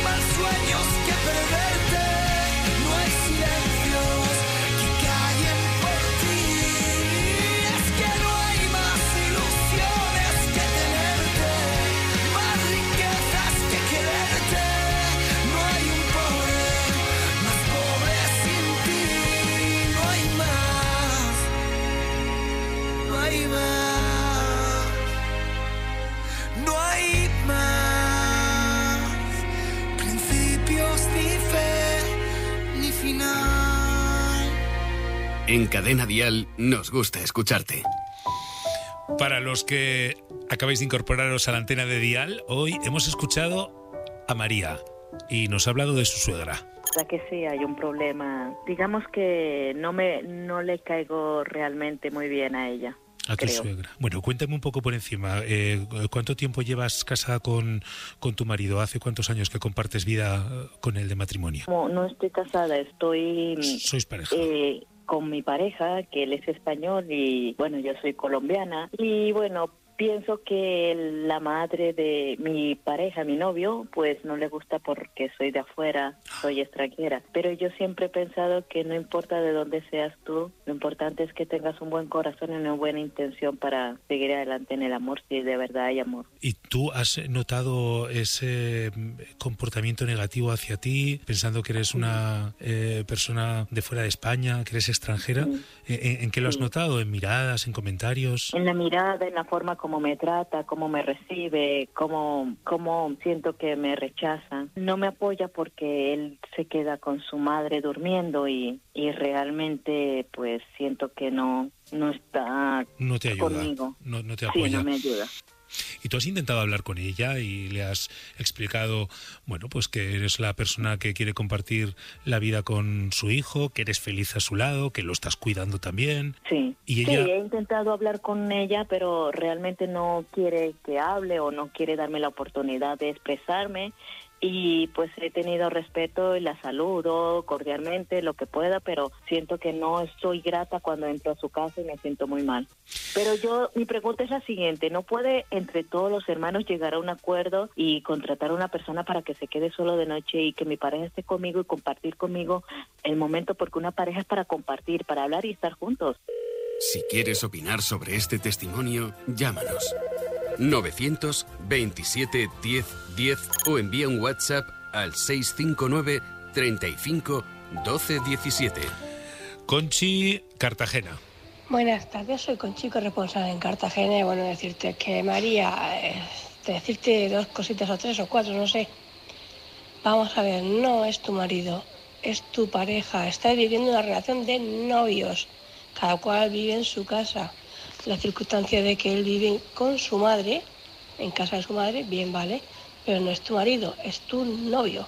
más sueños que perderte. No hay silencios que callen por ti. Es que no hay más ilusiones que tenerte, más riquezas que quererte. No hay un pobre más pobre sin ti. No hay más, no hay más, no hay más principios ni fe ni final. En Cadena Dial nos gusta escucharte. Para los que acabáis de incorporaros a la antena de Dial, hoy hemos escuchado a María y nos ha hablado de su suegra. La que sí hay un problema. Digamos que no le caigo realmente muy bien a ella. A tu creo. suegra. Bueno, cuéntame un poco por encima. ¿Cuánto tiempo llevas casada con tu marido? ¿Hace cuántos años que compartes vida con él de matrimonio? No estoy casada, estoy ¿Sois pareja? con mi pareja, que él es español y bueno, yo soy colombiana. Y bueno, pienso que la madre de mi pareja, mi novio, pues no le gusta porque soy de afuera, soy extranjera. Pero yo siempre he pensado que no importa de dónde seas tú, lo importante es que tengas un buen corazón y una buena intención para seguir adelante en el amor, si de verdad hay amor. ¿Y tú has notado ese comportamiento negativo hacia ti, pensando que eres una persona de fuera de España, que eres extranjera? Sí. ¿En qué lo has Sí. notado? ¿En miradas, en comentarios? En la mirada, en la forma como me trata, cómo me recibe, cómo siento que me rechaza. No me apoya porque él se queda con su madre durmiendo y realmente pues siento que no está No te ayuda, conmigo. no te Sí, apoya. no me ayuda. ¿Y tú has intentado hablar con ella y le has explicado, bueno, pues que eres la persona que quiere compartir la vida con su hijo, que eres feliz a su lado, que lo estás cuidando también? Sí. Y Sí, ella... he intentado hablar con ella, pero realmente no quiere que hable o no quiere darme la oportunidad de expresarme. Y pues he tenido respeto y la saludo cordialmente, lo que pueda, pero siento que no estoy grata cuando entro a su casa y me siento muy mal. Pero mi pregunta es la siguiente: ¿no puede entre todos los hermanos llegar a un acuerdo y contratar a una persona para que se quede solo de noche y que mi pareja esté conmigo y compartir conmigo el momento? Porque una pareja es para compartir, para hablar y estar juntos. Si quieres opinar sobre este testimonio, llámanos. 927 10 10 o envía un WhatsApp al 659 35 12 17. Conchi, Cartagena. Buenas tardes, soy Conchi, corresponsal en Cartagena. Y bueno, decirte que María, decirte dos cositas o tres o cuatro, no sé. Vamos a ver, no es tu marido, es tu pareja. Estás viviendo una relación de novios. Cada cual vive en su casa. La circunstancia de que él vive con su madre, en casa de su madre, bien vale, pero no es tu marido, es tu novio.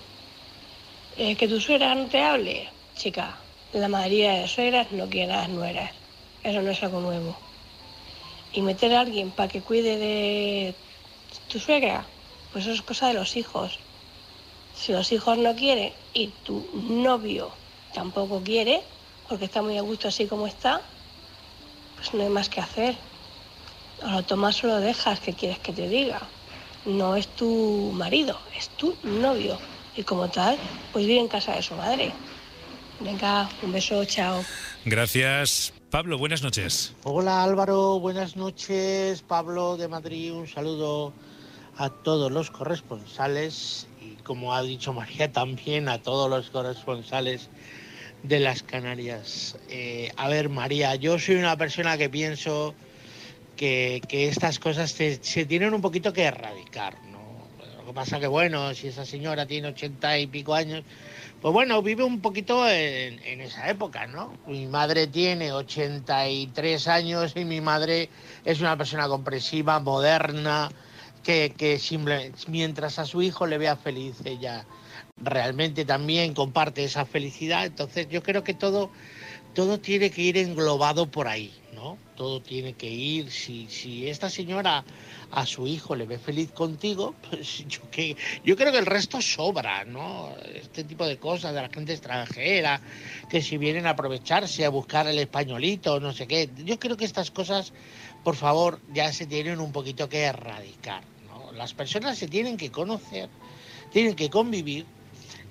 Que tu suegra no te hable, chica, la mayoría de suegras no quieren a las nueras, eso no es algo nuevo. Y meter a alguien para que cuide de tu suegra, pues eso es cosa de los hijos. Si los hijos no quieren y tu novio tampoco quiere, porque está muy a gusto así como está, pues no hay más que hacer. O lo tomas o lo dejas, ¿qué quieres que te diga? No es tu marido, es tu novio. Y como tal, pues vive en casa de su madre. Venga, un beso, chao. Gracias. Pablo, buenas noches. Hola Álvaro, buenas noches. Pablo de Madrid, un saludo a todos los corresponsales y, como ha dicho María, también a todos los corresponsales de las Canarias. A ver, María, yo soy una persona que pienso que estas cosas se tienen un poquito que erradicar, ¿no? Lo que pasa que, bueno, si esa señora tiene 80 y pico años, pues bueno, vive un poquito en esa época, ¿no? Mi madre tiene 83 años y mi madre es una persona comprensiva, moderna, que mientras a su hijo le vea feliz, ella realmente también comparte esa felicidad. Entonces yo creo que todo tiene que ir englobado por ahí, ¿no? Todo tiene que ir, si esta señora a su hijo le ve feliz contigo, pues yo creo que el resto sobra, ¿no? Este tipo de cosas de la gente extranjera, que si vienen a aprovecharse, a buscar el españolito, no sé qué. Yo creo que estas cosas, por favor, ya se tienen un poquito que erradicar, ¿no? Las personas se tienen que conocer, tienen que convivir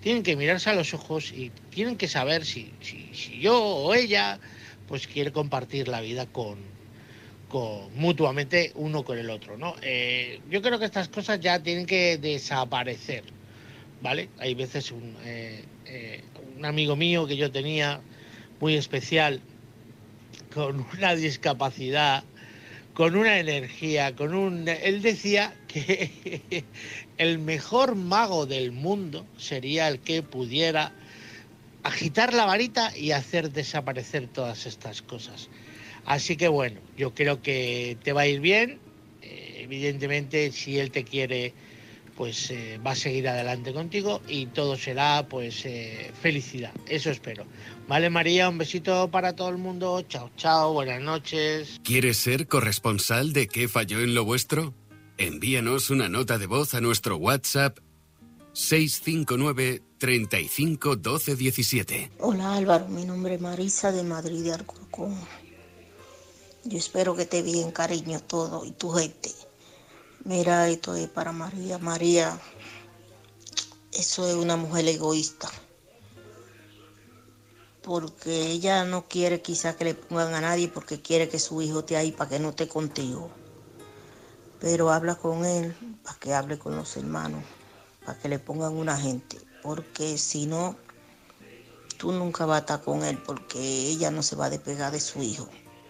tienen que mirarse a los ojos y tienen que saber si yo o ella pues quiere compartir la vida con mutuamente uno con el otro, ¿no? Yo creo que estas cosas ya tienen que desaparecer, ¿vale? Hay veces un amigo mío que yo tenía muy especial, con una discapacidad, con una energía, él decía que el mejor mago del mundo sería el que pudiera agitar la varita y hacer desaparecer todas estas cosas. Así que bueno, yo creo que te va a ir bien. Evidentemente, si él te quiere, pues va a seguir adelante contigo y todo será pues felicidad. Eso espero. Vale, María, un besito para todo el mundo. Chao, chao, buenas noches. ¿Quieres ser corresponsal de ¿Qué falló en lo vuestro? Envíanos una nota de voz a nuestro WhatsApp 659 35 12 17. Hola Álvaro, mi nombre es Marisa de Madrid de Alcorcón. Yo espero que esté bien, cariño, todo y tu gente. Mira, esto es para María. María, eso es una mujer egoísta. Porque ella no quiere quizá que le pongan a nadie porque quiere que su hijo esté ahí para que no esté contigo. Pero habla con él para que hable con los hermanos, para que le pongan una gente. Porque si no, tú nunca vas a estar con él porque ella no se va a despegar de su hijo.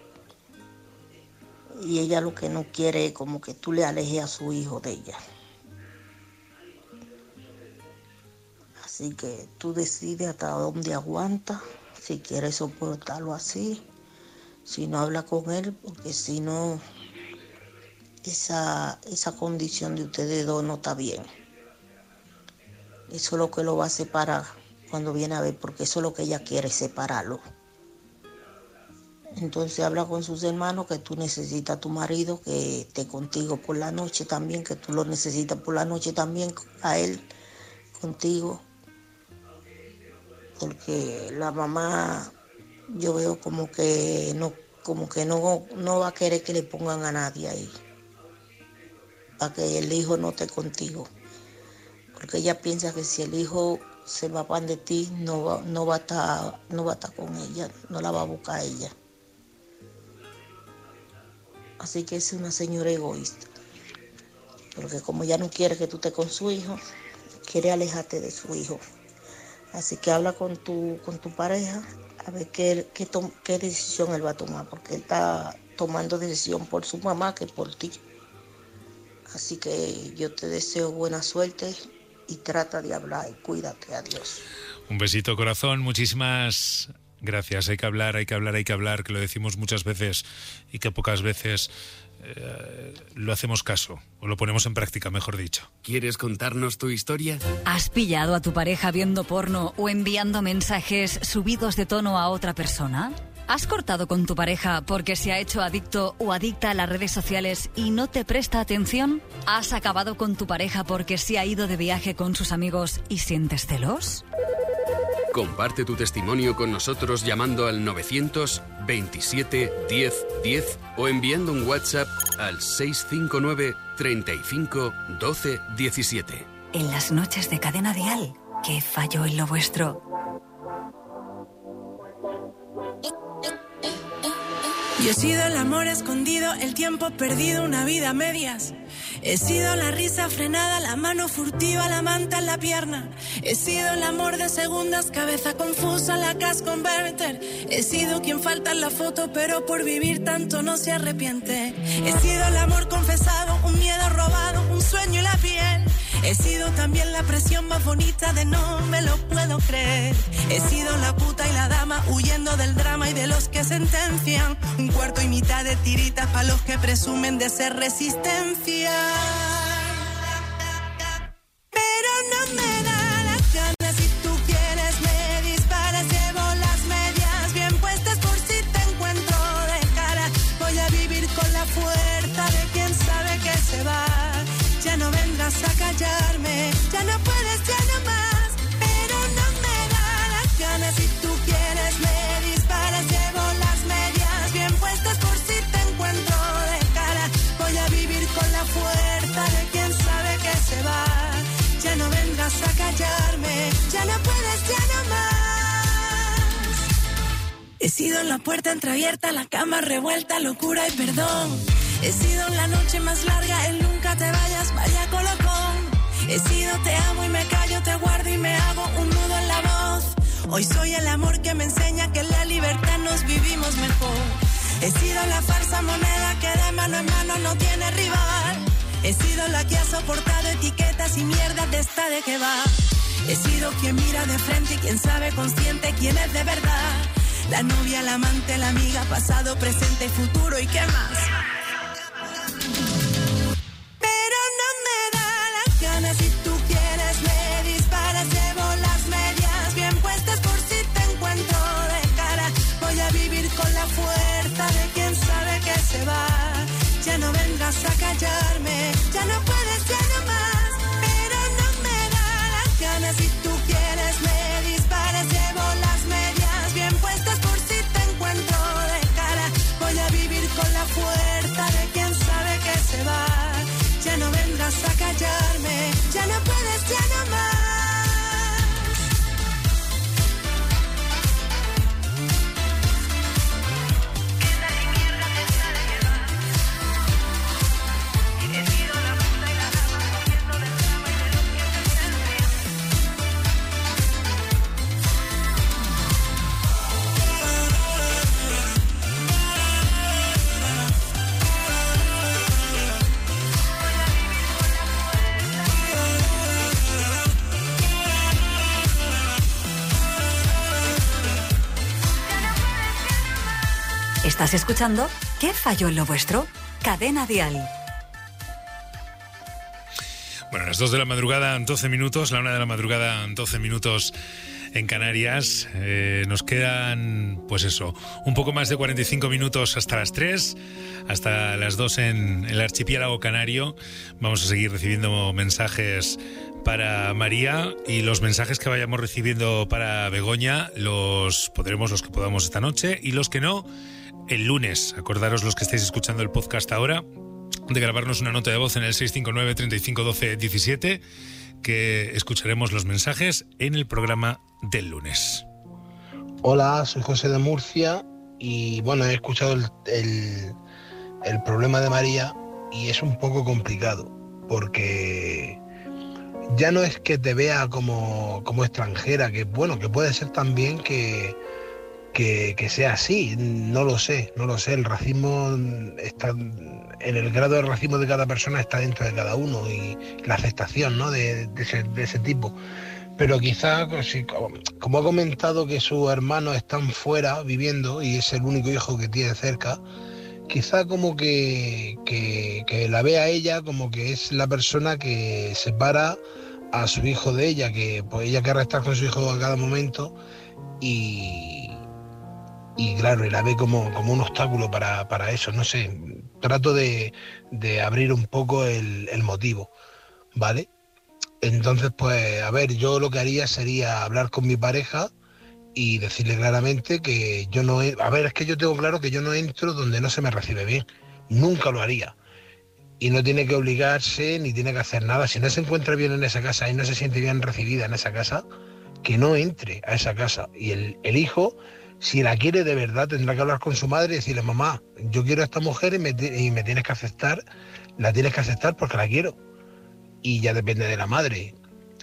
Y ella lo que no quiere es como que tú le alejes a su hijo de ella. Así que tú decides hasta dónde aguanta, si quieres soportarlo así, si no habla con él, porque si no, esa condición de ustedes dos no está bien. Eso es lo que lo va a separar cuando viene a ver, porque eso es lo que ella quiere, separarlo. Entonces habla con sus hermanos que tú necesitas a tu marido que esté contigo por la noche también, que tú lo necesitas por la noche también a él contigo. Porque la mamá yo veo como que no va a querer que le pongan a nadie ahí, para que el hijo no esté contigo. Porque ella piensa que si el hijo se va para de ti, no va a estar con ella, no la va a buscar a ella. Así que es una señora egoísta. Porque como ella no quiere que tú estés con su hijo, quiere alejarte de su hijo. Así que habla con tu pareja a ver qué decisión él va a tomar. Porque él está tomando decisión por su mamá que por ti. Así que yo te deseo buena suerte y trata de hablar y cuídate. Adiós. Un besito, corazón. Muchísimas gracias. Hay que hablar, que lo decimos muchas veces y que pocas veces lo hacemos caso, o lo ponemos en práctica, mejor dicho. ¿Quieres contarnos tu historia? ¿Has pillado a tu pareja viendo porno o enviando mensajes subidos de tono a otra persona? ¿Has cortado con tu pareja porque se ha hecho adicto o adicta a las redes sociales y no te presta atención? ¿Has acabado con tu pareja porque se ha ido de viaje con sus amigos y sientes celos? Comparte tu testimonio con nosotros llamando al 927 10 10 o enviando un WhatsApp al 659 35 12 17. En las noches de Cadena Dial, ¿qué falló en lo vuestro? Yo he sido el amor escondido, el tiempo perdido, una vida a medias. He sido la risa frenada, la mano furtiva, la manta en la pierna. He sido el amor de segundas, cabeza confusa, la cash converter. He sido quien falta en la foto, pero por vivir tanto no se arrepiente. He sido el amor confesado, un miedo robado, un sueño y la piel. He sido también la presión más bonita de no me lo puedo creer. He sido la puta y la dama huyendo del drama y de los que sentencian. Un cuarto y mitad de tiritas para los que presumen de ser resistencia. Pero no me da las ganas, si tú quieres me disparas. Llevo las medias bien puestas por si te encuentro de cara. Voy a vivir con la fuerza de quien sabe que se va. Ya no vendrás a callarme, ya no puedes, ya no más. Pero no me da las ganas, si tú quieres me disparas. Llevo las medias bien puestas por si te encuentro de cara. Voy a vivir con la fuerza He sido la puerta entreabierta, la cama revuelta, locura y perdón. He sido la noche más larga, el nunca te vayas, vaya colocón. He sido te amo y me callo, te guardo y me hago un nudo en la voz. Hoy soy el amor que me enseña que en la libertad nos vivimos mejor. He sido la falsa moneda que de mano en mano no tiene rival. He sido la que ha soportado etiquetas y mierda de esta de que va. He sido quien mira de frente y quien sabe consciente quién es de verdad. La novia, la amante, la amiga, pasado, presente, futuro y qué más. Pero no me da las ganas, si tú quieres me disparas, llevo las medias bien puestas por si te encuentro de cara. Voy a vivir con la fuerza de quien sabe que se va. Ya no vendrás a callarme, ya no puedes, ya no más. Pero no me da las ganas, si tú quieres me disparas, llevo las medias bien puestas por si te encuentro de cara. Voy a vivir con la fuerza de quien sabe que se va. Ya no vendrás a callarme, ya no puedes, ya no más. ¿Estás escuchando? ¿Qué falló en lo vuestro? Cadena Dial. Bueno, las 2 de la madrugada, 12 minutos, la 1 de la madrugada, 12 minutos en Canarias. Nos quedan, pues eso, un poco más de 45 minutos hasta las 3, hasta las 2 en el archipiélago canario. Vamos a seguir recibiendo mensajes para María, y los mensajes que vayamos recibiendo para Begoña los pondremos, los que podamos, esta noche, y los que no, el lunes. Acordaros, los que estáis escuchando el podcast ahora, de grabarnos una nota de voz en el 659 35 12 17, que escucharemos los mensajes en el programa del lunes. Hola, soy José de Murcia y bueno, he escuchado el problema de María y es un poco complicado porque ya no es que te vea como extranjera, que bueno, que puede ser también que sea así, no lo sé, el racismo está, en el grado de racismo de cada persona está dentro de cada uno y la aceptación, ¿no?, de ese tipo. Pero quizá, como ha comentado que sus hermanos están fuera viviendo y es el único hijo que tiene cerca, quizá como que la vea ella como que es la persona que separa a su hijo de ella, que pues ella querrá estar con su hijo a cada momento y claro, y la ve como un obstáculo para eso, no sé. Trato de abrir un poco el motivo, ¿vale? Entonces, pues, a ver, yo lo que haría sería hablar con mi pareja y decirle claramente que yo no... A ver, es que yo tengo claro que yo no entro donde no se me recibe bien. Nunca lo haría. Y no tiene que obligarse ni tiene que hacer nada. Si no se encuentra bien en esa casa y no se siente bien recibida en esa casa, que no entre a esa casa. Y el hijo, si la quiere de verdad, tendrá que hablar con su madre y decirle: mamá, yo quiero a esta mujer y me tienes que aceptar, la tienes que aceptar porque la quiero. Y ya depende de la madre,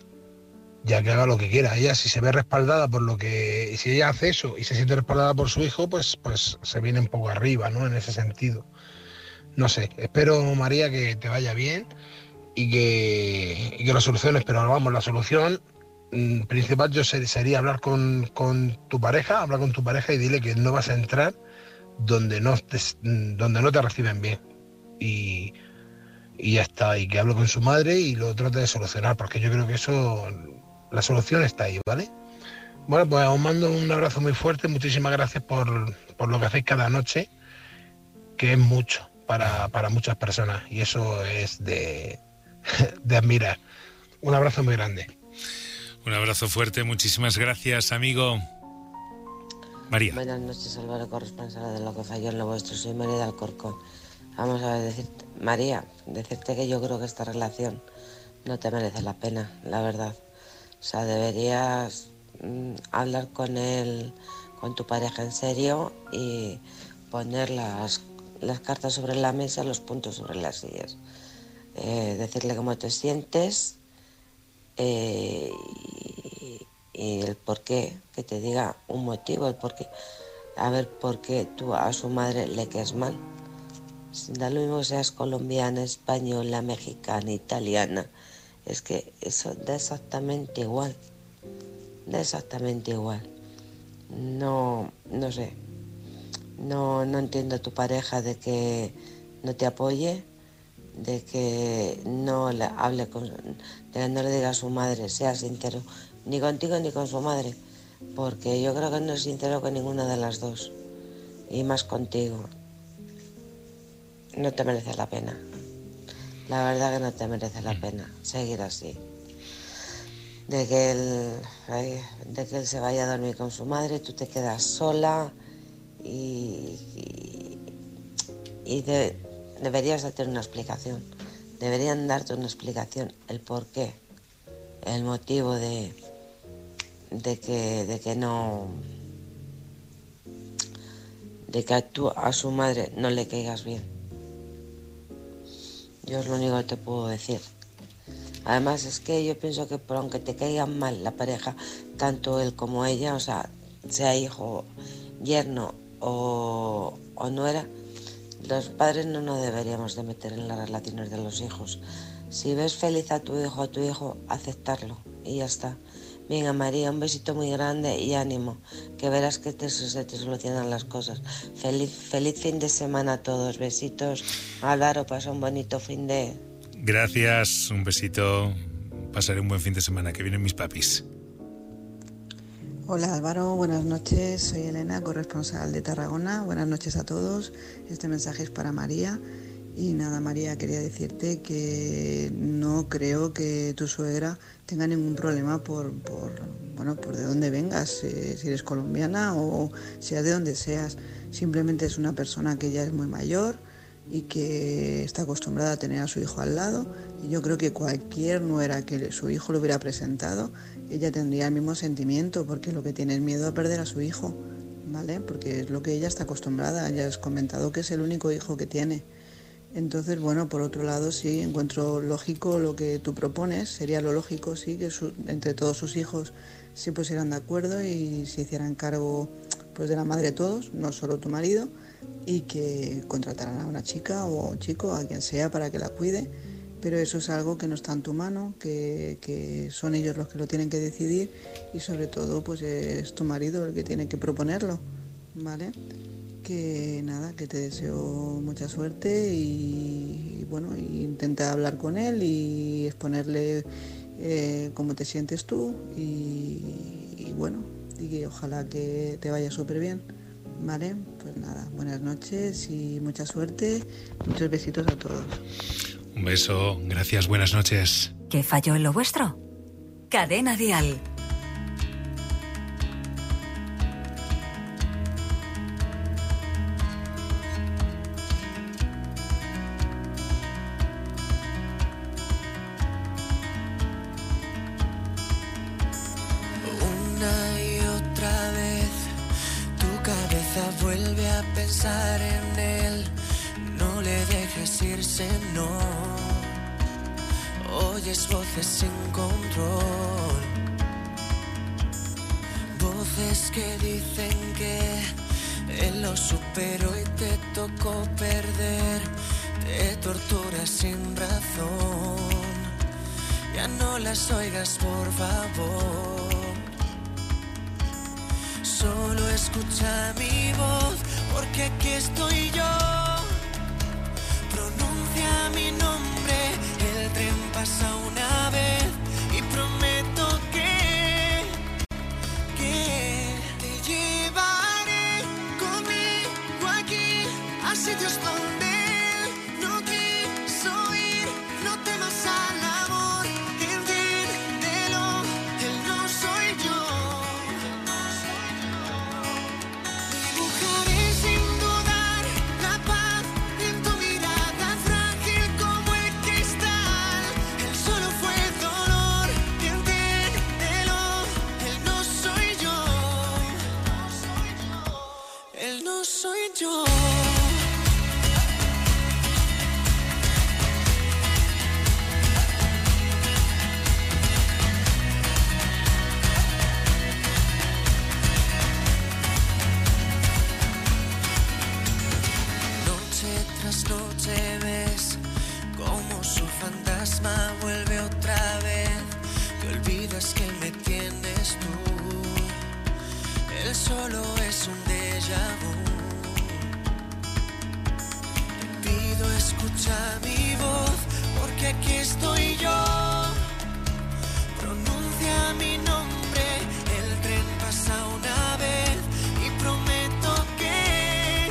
ya que haga lo que quiera. Ella, si se ve respaldada por lo que... Si ella hace eso y se siente respaldada por su hijo, pues se viene un poco arriba, ¿no?, en ese sentido. No sé, espero, María, que te vaya bien y que lo soluciones, pero vamos, la solución principal sería hablar con tu pareja, hablar con tu pareja y dile que no vas a entrar donde no te reciben bien. Y ya está, y que hable con su madre y lo trate de solucionar, porque yo creo que la solución está ahí, ¿vale? Bueno, pues os mando un abrazo muy fuerte, muchísimas gracias por lo que hacéis cada noche, que es mucho para muchas personas, y eso es de admirar. Un abrazo muy grande. Un abrazo fuerte, muchísimas gracias, amigo. María. Buenas noches, Álvaro, corresponsal de Lo que falló en lo vuestro. Soy María de Alcorcón. Vamos a ver, María, decirte que yo creo que esta relación no te merece la pena, la verdad. O sea, deberías hablar con él con tu pareja en serio y poner las cartas sobre la mesa, los puntos sobre las sillas. Decirle cómo te sientes y el por qué, que te diga un motivo, el por qué. A ver por qué tú a su madre le caes mal. Da lo mismo que seas colombiana, española, mexicana, italiana. Es que eso da exactamente igual. Da exactamente igual. No sé. No entiendo a tu pareja de que no te apoye, de que no le hable de que no le diga a su madre, sea sincero, ni contigo ni con su madre, porque yo creo que no es sincero con ninguna de las dos, y más contigo. No te merece la pena. La verdad que no te merece la pena seguir así. De que él se vaya a dormir con su madre, tú te quedas sola deberías de tener una explicación. Deberían darte una explicación, el por qué, el motivo de que tú a su madre no le caigas bien. Yo es lo único que te puedo decir. Además es que yo pienso que por aunque te caigan mal la pareja, tanto él como ella, o sea hijo, yerno o nuera, los padres no nos deberíamos de meter en las relaciones de los hijos. Si ves feliz a tu hijo, aceptarlo y ya está. Venga, María, un besito muy grande y ánimo, que verás que se te solucionan las cosas. Feliz fin de semana a todos. Besitos. Álvaro, pasa un bonito fin de... Gracias, un besito. Pasaré un buen fin de semana, que vienen mis papis. Hola Álvaro, buenas noches, soy Elena, corresponsal de Tarragona. Buenas noches a todos, este mensaje es para María. Y nada, María, quería decirte que no creo que tu suegra tenga ningún problema por de dónde vengas, si eres colombiana o seas de donde seas. Simplemente es una persona que ya es muy mayor y que está acostumbrada a tener a su hijo al lado. Y yo creo que cualquier nuera que su hijo lo hubiera presentado, ella tendría el mismo sentimiento, porque lo que tiene es miedo a perder a su hijo, ¿vale? Porque es lo que ella está acostumbrada. Ya has comentado que es el único hijo que tiene. Entonces, bueno, por otro lado, sí, encuentro lógico lo que tú propones. Sería lo lógico, sí, que entre todos sus hijos se pusieran de acuerdo y se hicieran cargo pues de la madre todos, no solo tu marido, y que contrataran a una chica o un chico, a quien sea, para que la cuide. Pero eso es algo que no está en tu mano, que son ellos los que lo tienen que decidir, y sobre todo pues es tu marido el que tiene que proponerlo, ¿vale? Que nada, que te deseo mucha suerte y bueno, intenta hablar con él y exponerle cómo te sientes tú y bueno, y que ojalá que te vaya súper bien, ¿vale? Pues nada, buenas noches y mucha suerte, muchos besitos a todos. Un beso, gracias, buenas noches. ¿Qué falló en lo vuestro? Cadena Dial. Una y otra vez tu cabeza vuelve a pensar en él. No le dejes irse, no. Oyes voces sin control, voces que dicen que él lo superó y te tocó perder. Te torturas sin razón, ya no las oigas, por favor. Solo escucha mi voz, porque aquí estoy yo. Pronuncia mi nombre, el tren pasa una vez y prometo que te llevaré conmigo aquí a sitios donde él no quiso ir. No temas al amor, entiéndelo, él no soy yo. Dibujaré sin dudar la paz en tu mirada, frágil como el cristal. Él solo fue solo es un déjà vu. Te pido escucha mi voz, porque aquí estoy yo. Pronuncia mi nombre, el tren pasa una vez y prometo que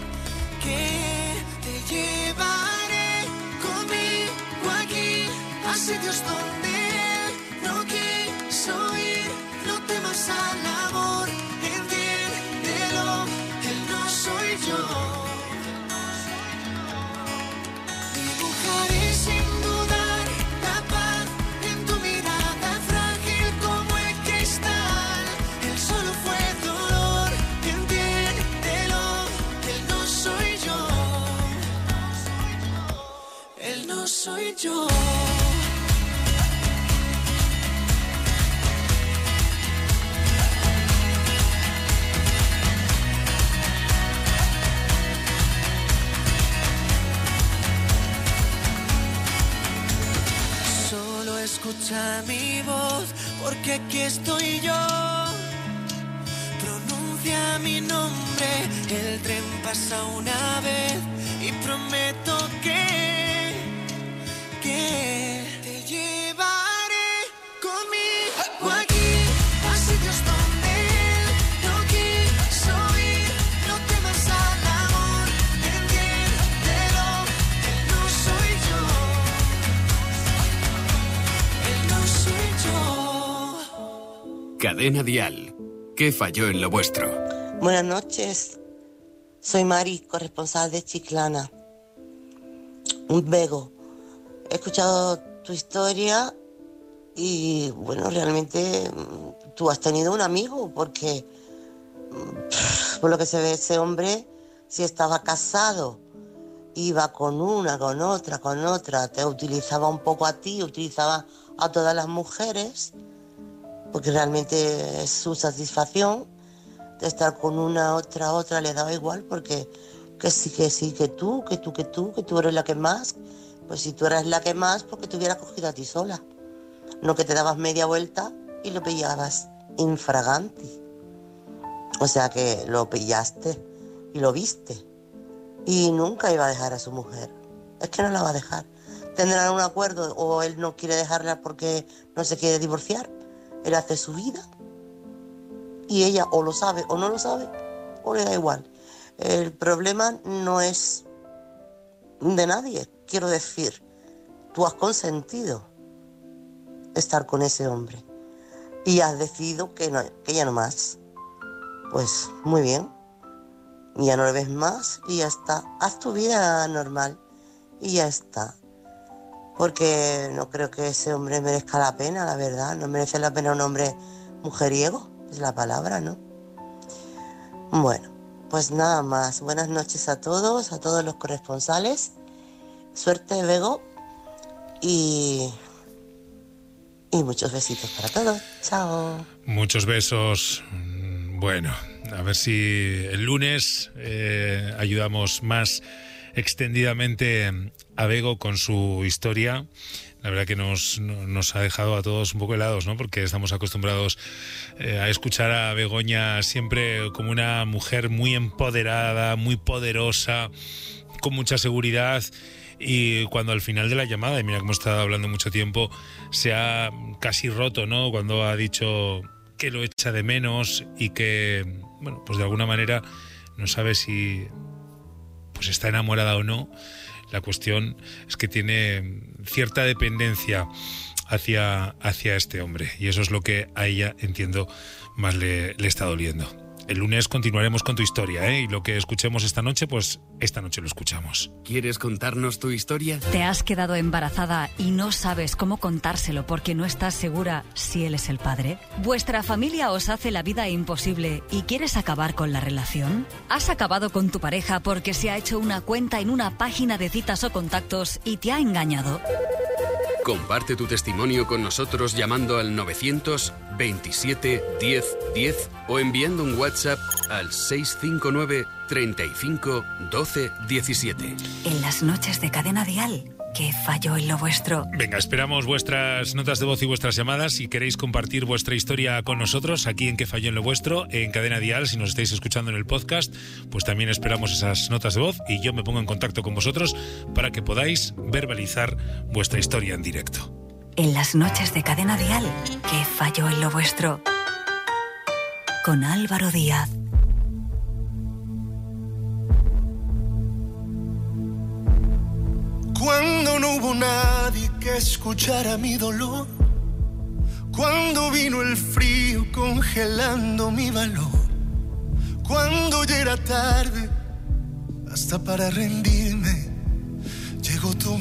te llevaré conmigo aquí a sitios donde no quiso ir. No temas al amor, entiéndelo, él no soy yo. Dibujaré sin dudar la paz en tu mirada frágil como el cristal. Él solo fue dolor, entiéndelo, él no soy yo. Él no soy yo. Escucha mi voz, porque aquí estoy yo. Pronuncia mi nombre, el tren pasa una vez y prometo que te llevaré conmigo aquí a sitios donde no quiso ir. No temas al amor, entiéndelo, él no soy yo. Cadena Dial. ¿Qué falló en lo vuestro? Buenas noches. Soy Mari, corresponsal de Chiclana. Bego, he escuchado tu historia y, bueno, realmente tú has tenido un amigo, porque por lo que se ve, ese hombre, si estaba casado, iba con una, con otra, te utilizaba un poco a ti, utilizaba a todas las mujeres, porque realmente es su satisfacción de estar con una, otra, le daba igual, porque que tú eres la que más. Pues si tú eras la que más, porque te hubieras cogido a ti sola, no que te dabas media vuelta y lo pillabas infraganti. O sea que lo pillaste y lo viste, y nunca iba a dejar a su mujer. Es que no la va a dejar. Tendrán un acuerdo, o él no quiere dejarla porque no se quiere divorciar. Él hace su vida y ella o lo sabe o no lo sabe, o le da igual. El problema no es de nadie. Quiero decir, tú has consentido estar con ese hombre y has decidido que ya no más. Pues muy bien, ya no le ves más y ya está. Haz tu vida normal y ya está. Porque no creo que ese hombre merezca la pena, la verdad. No merece la pena un hombre mujeriego, es la palabra, ¿no? Bueno, pues nada más. Buenas noches a todos los corresponsales. Suerte, Bego. Y muchos besitos para todos. Chao. Muchos besos. Bueno, a ver si el lunes ayudamos más extendidamente a Bego con su historia. La verdad que nos ha dejado a todos un poco helados, ¿no? Porque estamos acostumbrados a escuchar a Begoña siempre como una mujer muy empoderada, muy poderosa, con mucha seguridad. Y cuando al final de la llamada, y mira cómo estaba hablando mucho tiempo, se ha casi roto, ¿no? Cuando ha dicho que lo echa de menos y que, bueno, pues de alguna manera no sabe si pues está enamorada o no. La cuestión es que tiene cierta dependencia hacia este hombre, y eso es lo que a ella, entiendo, más le está doliendo. El lunes continuaremos con tu historia, ¿eh? Y lo que escuchemos esta noche, pues esta noche lo escuchamos. ¿Quieres contarnos tu historia? ¿Te has quedado embarazada y no sabes cómo contárselo porque no estás segura si él es el padre? ¿Vuestra familia os hace la vida imposible y quieres acabar con la relación? ¿Has acabado con tu pareja porque se ha hecho una cuenta en una página de citas o contactos y te ha engañado? Comparte tu testimonio con nosotros llamando al 927 10 10 o enviando un WhatsApp al 659 35 12 17. En las noches de Cadena Dial, que falló en lo vuestro. Venga, esperamos vuestras notas de voz y vuestras llamadas. Si queréis compartir vuestra historia con nosotros aquí en Que falló en lo vuestro, en Cadena Dial, si nos estáis escuchando en el podcast, pues también esperamos esas notas de voz y yo me pongo en contacto con vosotros para que podáis verbalizar vuestra historia en directo. En las noches de Cadena Dial, que falló en lo vuestro. Con Álvaro Díaz. Cuando no hubo nadie que escuchara mi dolor, cuando vino el frío congelando mi valor, cuando ya era tarde hasta para rendirme, llegó tu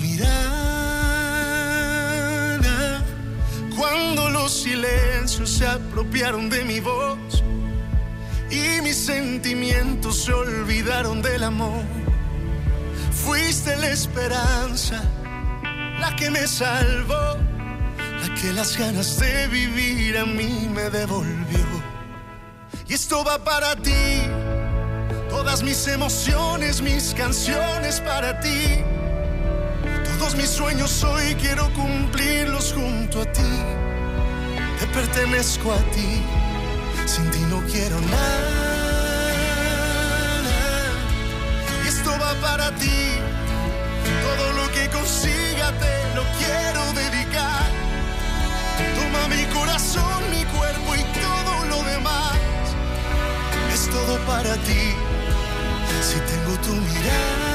mirada. Cuando los silencios se apropiaron de mi voz y mis sentimientos se olvidaron del amor, fuiste la esperanza, la que me salvó, la que las ganas de vivir a mí me devolvió. Y esto va para ti, todas mis emociones, mis canciones para ti. Todos mis sueños hoy quiero cumplirlos junto a ti. Te pertenezco a ti, sin ti no quiero nada. Y esto va para ti, todo lo que consiga te lo quiero dedicar. Toma mi corazón, mi cuerpo y todo lo demás. Es todo para ti, si tengo tu mirada.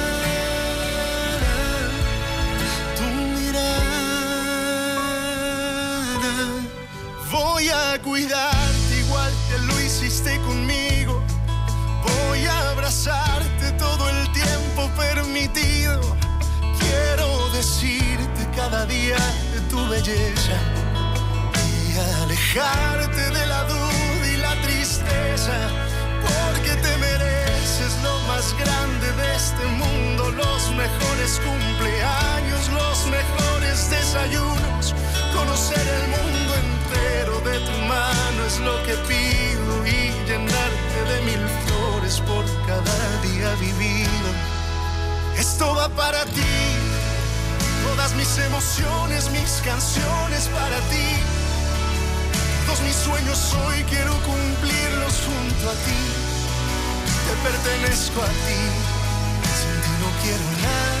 Voy a cuidarte igual que lo hiciste conmigo. Voy a abrazarte todo el tiempo permitido. Quiero decirte cada día de tu belleza y alejarte de la duda y la tristeza, porque te mereces lo más grande de este mundo, los mejores cumpleaños, los mejores desayunos. Conocer el mundo entero de tu mano es lo que pido, y llenarte de 1000 flores por cada día vivido. Esto va para ti, todas mis emociones, mis canciones para ti. Todos mis sueños hoy quiero cumplirlos junto a ti. Te pertenezco a ti, sin ti no quiero nada.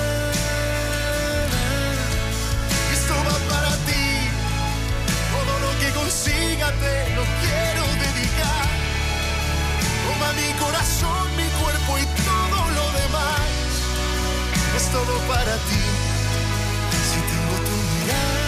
Va para ti, todo lo que consiga te lo quiero dedicar. Toma mi corazón, mi cuerpo y todo lo demás. Es todo para ti, si tengo tu mirada.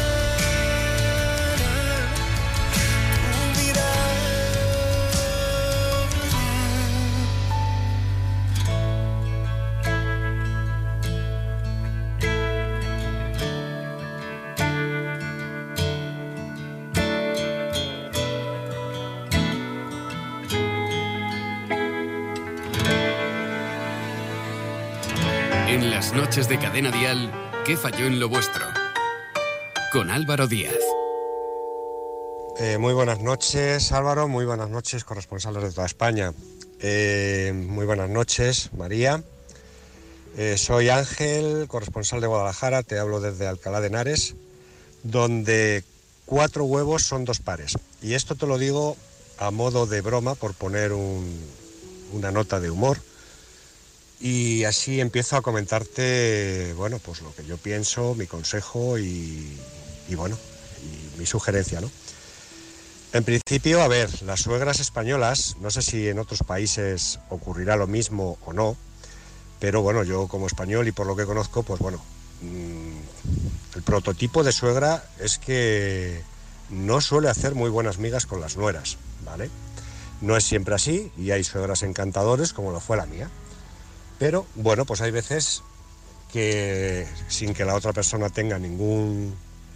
En las noches de Cadena Dial, ¿qué falló en lo vuestro? Con Álvaro Díaz. Muy buenas noches, Álvaro. Muy buenas noches, corresponsales de toda España. Muy buenas noches, María. Soy Ángel, corresponsal de Guadalajara. Te hablo desde Alcalá de Henares, donde 4 huevos son 2 pares. Y esto te lo digo a modo de broma, por poner una nota de humor. Y así empiezo a comentarte, bueno, pues lo que yo pienso, mi consejo y mi sugerencia, ¿no? En principio, a ver, las suegras españolas, no sé si en otros países ocurrirá lo mismo o no, pero bueno, yo como español y por lo que conozco, pues bueno, el prototipo de suegra es que no suele hacer muy buenas migas con las nueras, ¿vale? No es siempre así y hay suegras encantadores como lo fue la mía. Pero, bueno, pues hay veces que sin que la otra persona tenga ningún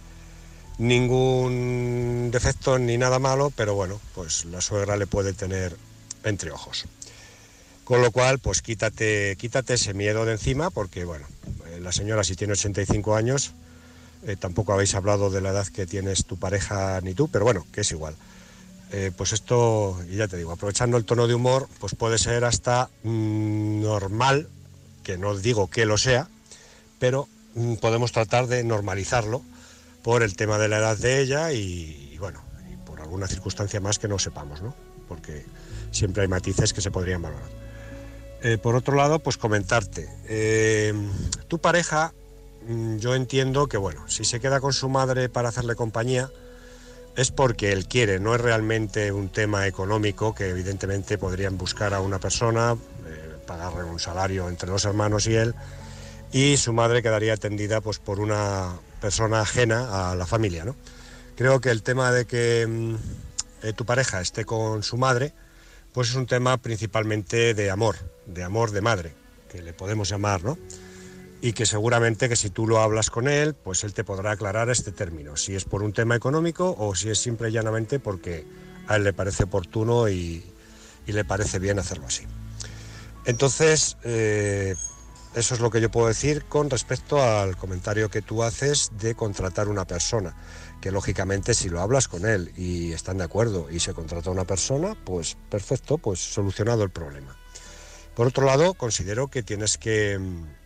defecto ni nada malo, pero bueno, pues la suegra le puede tener entre ojos. Con lo cual, pues quítate ese miedo de encima, porque, bueno, la señora si tiene 85 años, tampoco habéis hablado de la edad que tienes tu pareja ni tú, pero bueno, que es igual. Pues esto, y ya te digo, aprovechando el tono de humor, pues puede ser hasta normal, que no digo que lo sea, pero podemos tratar de normalizarlo por el tema de la edad de ella y bueno, y por alguna circunstancia más que no sepamos, ¿no? Porque siempre hay matices que se podrían valorar. Por otro lado, pues comentarte, tu pareja, yo entiendo que, bueno, si se queda con su madre para hacerle compañía, es porque él quiere, no es realmente un tema económico, que evidentemente podrían buscar a una persona, pagarle un salario entre los hermanos y él, y su madre quedaría atendida pues por una persona ajena a la familia, ¿no? Creo que el tema de que tu pareja esté con su madre, pues es un tema principalmente de amor de madre, que le podemos llamar, ¿no? Y que seguramente que si tú lo hablas con él, pues él te podrá aclarar este término, si es por un tema económico o si es simple y llanamente porque a él le parece oportuno y le parece bien hacerlo así. Entonces, eso es lo que yo puedo decir con respecto al comentario que tú haces de contratar una persona, que lógicamente si lo hablas con él y están de acuerdo y se contrata una persona, pues perfecto, pues solucionado el problema. Por otro lado, considero que tienes que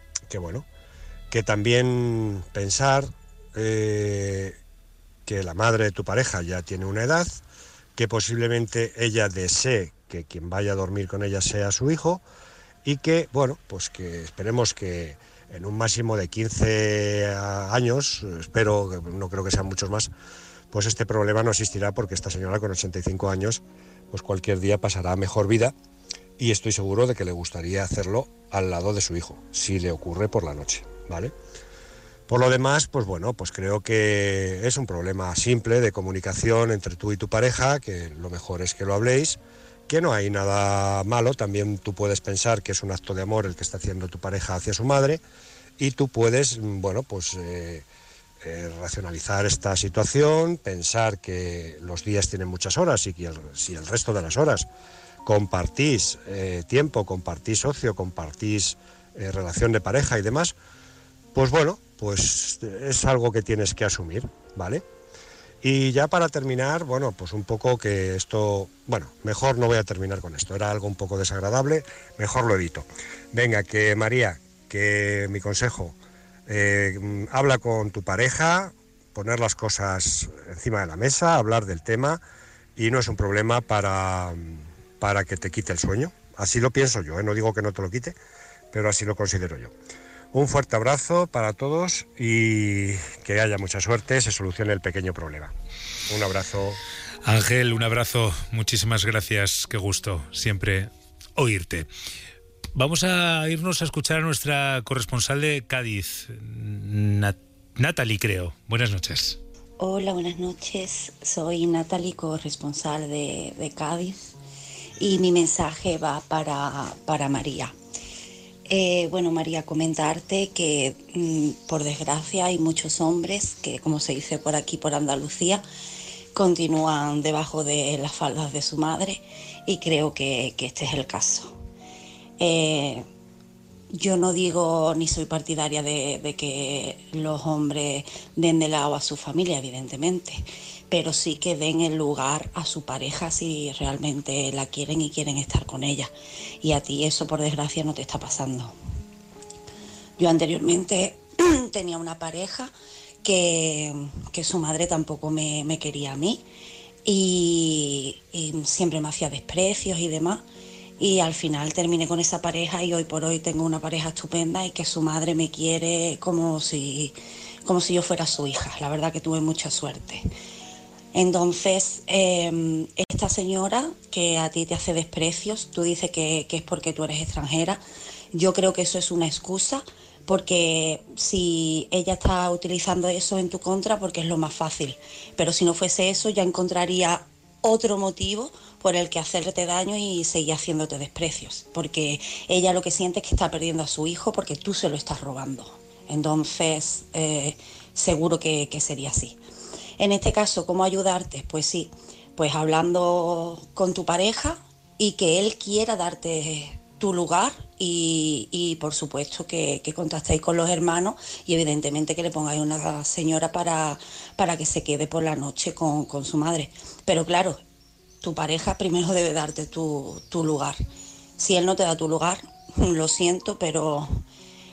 también pensar que la madre de tu pareja ya tiene una edad, que posiblemente ella desee que quien vaya a dormir con ella sea su hijo y que, bueno, pues que esperemos que en un máximo de 15 años, espero, no creo que sean muchos más, pues este problema no existirá porque esta señora con 85 años, pues cualquier día pasará mejor vida y estoy seguro de que le gustaría hacerlo al lado de su hijo, si le ocurre por la noche, ¿vale? Por lo demás, pues bueno, pues creo que es un problema simple de comunicación entre tú y tu pareja, que lo mejor es que lo habléis, que no hay nada malo, también tú puedes pensar que es un acto de amor el que está haciendo tu pareja hacia su madre y tú puedes, bueno, pues racionalizar esta situación, pensar que los días tienen muchas horas y que si el resto de las horas compartís tiempo, compartís ocio, compartís relación de pareja y demás, pues bueno, pues es algo que tienes que asumir, ¿vale? Y ya para terminar, bueno, pues un poco que esto, bueno, mejor no voy a terminar con esto, era algo un poco desagradable, mejor lo evito. Venga, que María, que mi consejo, habla con tu pareja, poner las cosas encima de la mesa, hablar del tema y no es un problema para que te quite el sueño. Así lo pienso yo, no digo que no te lo quite, pero así lo considero yo. Un fuerte abrazo para todos y que haya mucha suerte, se solucione el pequeño problema. Un abrazo. Ángel, un abrazo, muchísimas gracias, qué gusto siempre oírte. Vamos a irnos a escuchar a nuestra corresponsal de Cádiz, Natalie, creo. Buenas noches. Hola, buenas noches. Soy Natalie, corresponsal de Cádiz, y mi mensaje va para María. Bueno, María, comentarte que por desgracia hay muchos hombres que, como se dice por aquí, por Andalucía, continúan debajo de las faldas de su madre y creo que este es el caso. Yo no digo ni soy partidaria de que los hombres den de lado a su familia, evidentemente, pero sí que den el lugar a su pareja si realmente la quieren y quieren estar con ella. Y a ti eso, por desgracia, no te está pasando. Yo anteriormente tenía una pareja que su madre tampoco me quería a mí y siempre me hacía desprecios y demás. Y al final terminé con esa pareja y hoy por hoy tengo una pareja estupenda y que su madre me quiere como si yo fuera su hija. La verdad que tuve mucha suerte. Entonces, esta señora que a ti te hace desprecios, tú dices que es porque tú eres extranjera. Yo creo que eso es una excusa, porque si ella está utilizando eso en tu contra, porque es lo más fácil. Pero si no fuese eso, ya encontraría otro motivo por el que hacerte daño y seguir haciéndote desprecios. Porque ella lo que siente es que está perdiendo a su hijo porque tú se lo estás robando. Entonces, seguro que sería así. En este caso, ¿cómo ayudarte? Pues sí, pues hablando con tu pareja y que él quiera darte tu lugar y por supuesto que contactéis con los hermanos y evidentemente que le pongáis una señora para que se quede por la noche con su madre. Pero claro, tu pareja primero debe darte tu lugar. Si él no te da tu lugar, lo siento, pero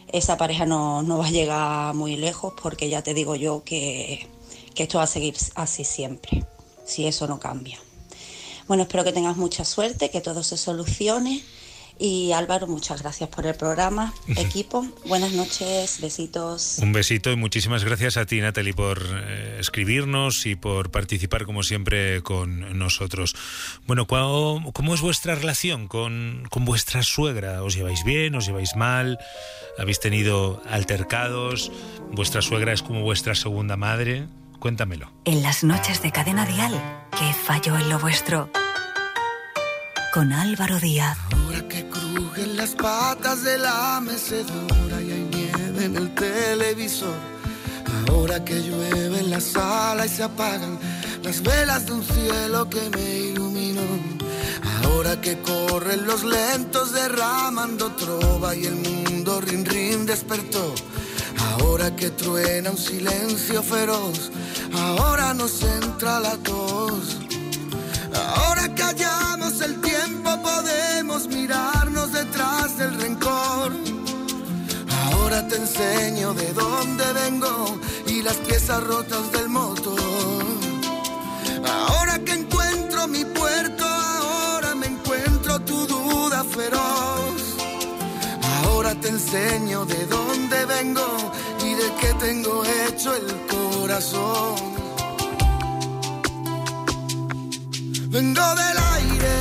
esa pareja no va a llegar muy lejos, porque ya te digo yo que esto va a seguir así siempre, si eso no cambia. Bueno, espero que tengas mucha suerte, que todo se solucione. Y Álvaro, muchas gracias por el programa. Equipo, buenas noches, besitos. Un besito y muchísimas gracias a ti, Natalie, por escribirnos y por participar como siempre con nosotros. Bueno, ¿cómo es vuestra relación con vuestra suegra? ¿Os lleváis bien? ¿Os lleváis mal? ¿Habéis tenido altercados? ¿Vuestra suegra es como vuestra segunda madre? Cuéntamelo. En las noches de Cadena Dial, ¿qué falló en lo vuestro? Con Álvaro Díaz. Ahora que crujen las patas de la mecedora y hay nieve en el televisor. Ahora que llueve en la sala y se apagan las velas de un cielo que me iluminó. Ahora que corren los lentos derramando trova y el mundo rin rin despertó. Ahora que truena un silencio feroz, ahora nos entra la tos. Ahora que hallamos el tiempo podemos mirarnos detrás del rencor. Ahora te enseño de dónde vengo y las piezas rotas del motor. Ahora que encuentro mi puerto, ahora me encuentro tu duda feroz. Ahora te enseño de dónde vengo y de qué tengo hecho el corazón. Vengo del aire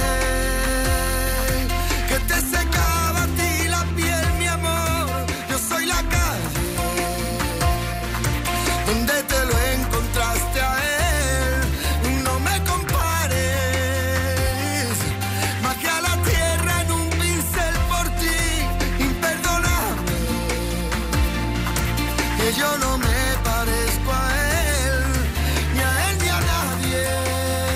que te secaba a ti la piel, mi amor. Yo soy la calle donde te lo encontraste a él. No me compares, bajé a la tierra en un pincel por ti, imperdonable. Que yo no me parezco a él, ni a él ni a nadie.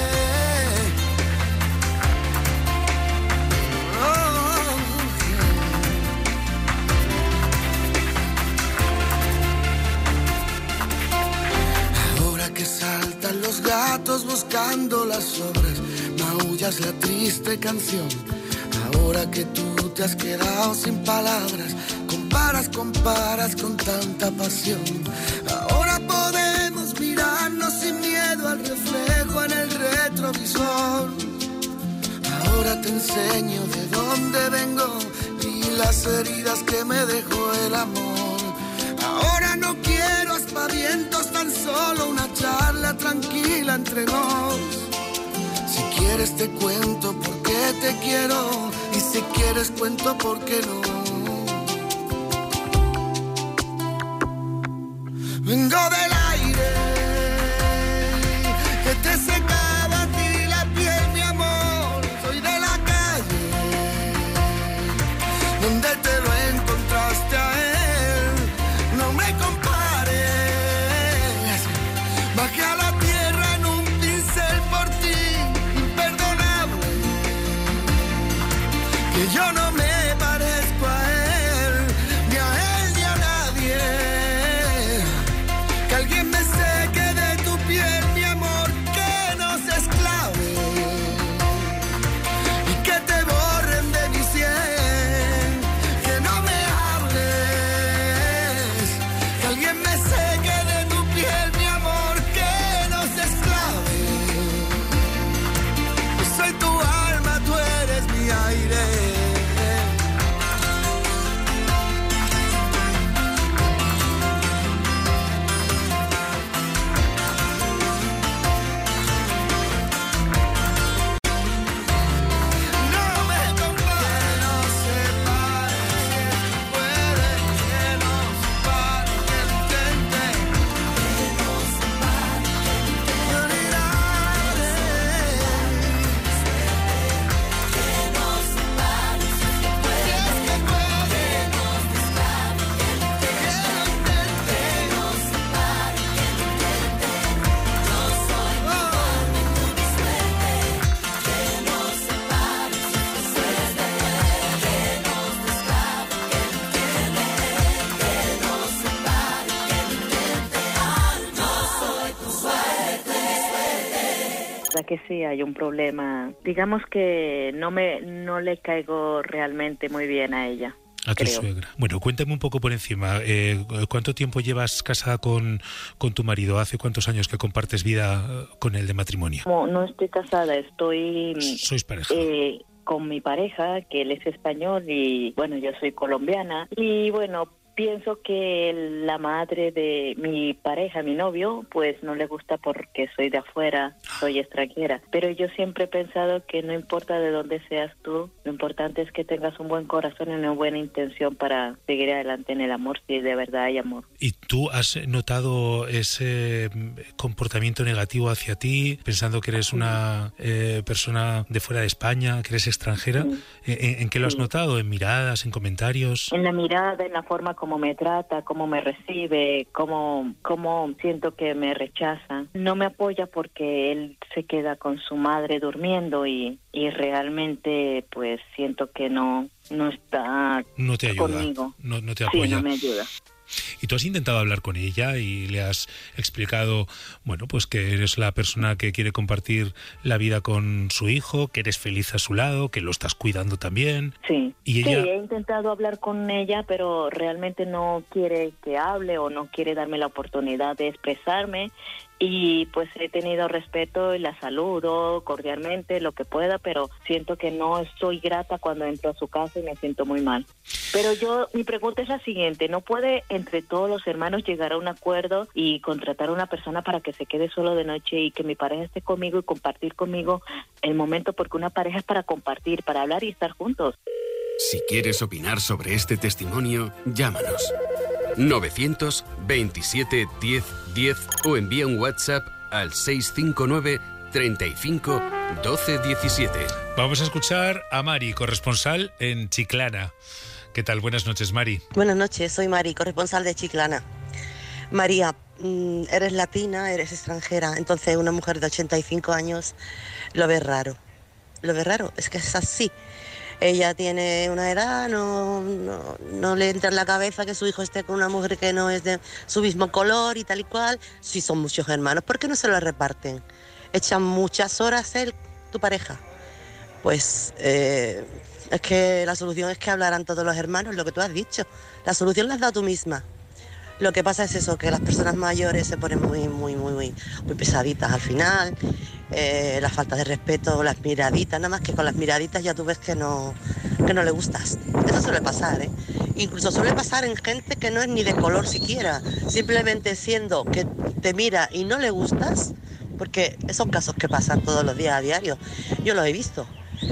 Los gatos buscando las sobras, maullas la triste canción. Ahora que tú te has quedado sin palabras, comparas con tanta pasión. Ahora podemos mirarnos sin miedo al reflejo en el retrovisor. Ahora te enseño de dónde vengo y las heridas que me dejó el amor. Ahora no quiero aspavientos, tan solo una charla tranquila entre nos. Si quieres te cuento por qué te quiero y si quieres cuento por qué no. Vengo del aire que te secaba a ti la piel, mi amor. Soy de la calle donde te lo encontraste a él. No me compares, bajé a la tierra en un pincel por ti, imperdonable. Que yo no me parezco a él, ni a él ni a nadie. Que alguien me seque de tu piel, mi amor, que no se esclave y que te borren de mi sien, que no me alguien me seque de tu piel, mi amor, que no se esclave. Yo soy tu alma, tú eres mi aire. Que sí hay un problema, digamos que no le caigo realmente muy bien a ella. A tu creo. suegra. Bueno, cuéntame un poco por encima. ¿Cuánto tiempo llevas casada con tu marido? ¿Hace cuántos años que compartes vida con él de matrimonio? No estoy casada, estoy... ¿Sois pareja? Con mi pareja, que él es español y bueno, yo soy colombiana. Y bueno, pienso que la madre de mi pareja, mi novio, pues no le gusta porque soy de afuera, soy extranjera. Pero yo siempre he pensado que no importa de dónde seas tú, lo importante es que tengas un buen corazón y una buena intención para seguir adelante en el amor, si de verdad hay amor. ¿Y tú has notado ese comportamiento negativo hacia ti, pensando que eres una persona de fuera de España, que eres extranjera? ¿En qué lo has notado? ¿En miradas, en comentarios? En la mirada, en la forma como me trata, cómo me recibe, cómo siento que me rechaza. No me apoya porque él se queda con su madre durmiendo y realmente pues siento que no está no te ayuda, conmigo. No te apoya. Sí, no me ayuda. ¿Y tú has intentado hablar con ella y le has explicado, bueno, pues que eres la persona que quiere compartir la vida con su hijo, que eres feliz a su lado, que lo estás cuidando también? Sí. ¿Y ella? Sí, he intentado hablar con ella, pero realmente no quiere que hable o no quiere darme la oportunidad de expresarme. Y pues he tenido respeto y la saludo cordialmente, lo que pueda, pero siento que no estoy grata cuando entro a su casa y me siento muy mal. Pero mi pregunta es la siguiente: ¿no puede entre todos los hermanos llegar a un acuerdo y contratar a una persona para que se quede solo de noche y que mi pareja esté conmigo y compartir conmigo el momento? Porque una pareja es para compartir, para hablar y estar juntos. Si quieres opinar sobre este testimonio, llámanos. 927 10 10 o envía un WhatsApp al 659 35 12 17. Vamos a escuchar a Mari, corresponsal en Chiclana. ¿Qué tal? Buenas noches, Mari. Buenas noches, soy Mari, corresponsal de Chiclana. María, eres latina, eres extranjera, entonces una mujer de 85 años lo ve raro. Lo ve raro, es que es así. Ella tiene una edad, no le entra en la cabeza que su hijo esté con una mujer que no es de su mismo color y tal y cual. Si son muchos hermanos, ¿por qué no se lo reparten? Echan muchas horas tu pareja. Pues es que la solución es que hablaran todos los hermanos, lo que tú has dicho. La solución la has dado tú misma. Lo que pasa es eso, que las personas mayores se ponen muy pesaditas al final. La falta de respeto, las miraditas, nada más que con las miraditas ya tú ves que no le gustas. Eso suele pasar, ¿eh? Incluso suele pasar en gente que no es ni de color siquiera. Simplemente siendo que te mira y no le gustas, porque son casos que pasan todos los días a diario. Yo los he visto.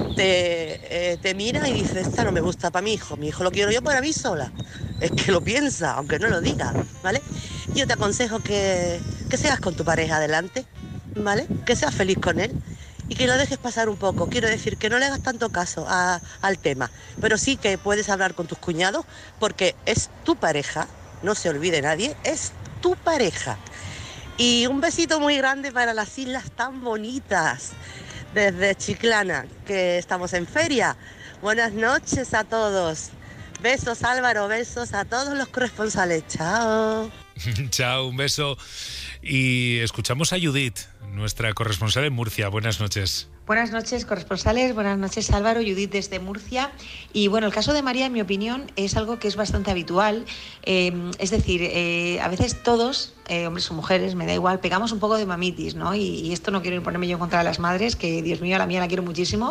Te mira y dice, esta no me gusta para mi hijo lo quiero yo para mí sola. Es que lo piensa, aunque no lo diga, ¿vale? Yo te aconsejo que seas con tu pareja adelante, ¿vale? Que seas feliz con él y que lo dejes pasar un poco. Quiero decir, que no le hagas tanto caso al tema, pero sí que puedes hablar con tus cuñados porque es tu pareja, no se olvide nadie, es tu pareja. Y un besito muy grande para las islas tan bonitas desde Chiclana, que estamos en feria. Buenas noches a todos. Besos, Álvaro, besos a todos los corresponsales. Chao. Chao, un beso. Y escuchamos a Judith, nuestra corresponsal en Murcia. Buenas noches. Buenas noches, corresponsales. Buenas noches, Álvaro. Judith desde Murcia. Y bueno, el caso de María, en mi opinión, es algo que es bastante habitual. Es decir, a veces todos, hombres o mujeres, me da igual, pegamos un poco de mamitis, ¿no? Y esto no quiero imponerme yo en contra de las madres, que Dios mío, a la mía la quiero muchísimo.